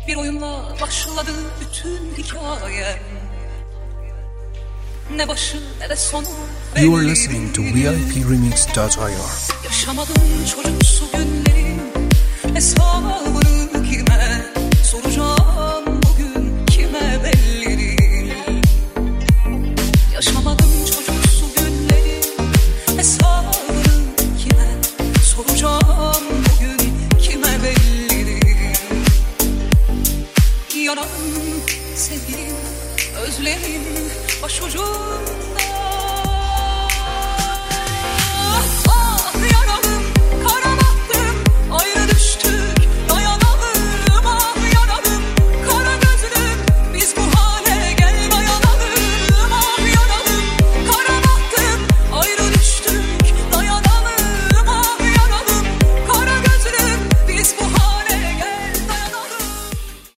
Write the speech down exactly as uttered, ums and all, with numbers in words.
Bir oyunla başladı bütün hikayem. Ne başı ne de sonu. You are listening to V I P remix dot I R. Yaşamadım çocuksu günlerin hesabını kime soracağım bugün, kime belli değil. Yaşamadım çocuksu günlerin hesabını kime soracağım bugün, kime belli değil. Yanan sevgilim, özlemim, başucum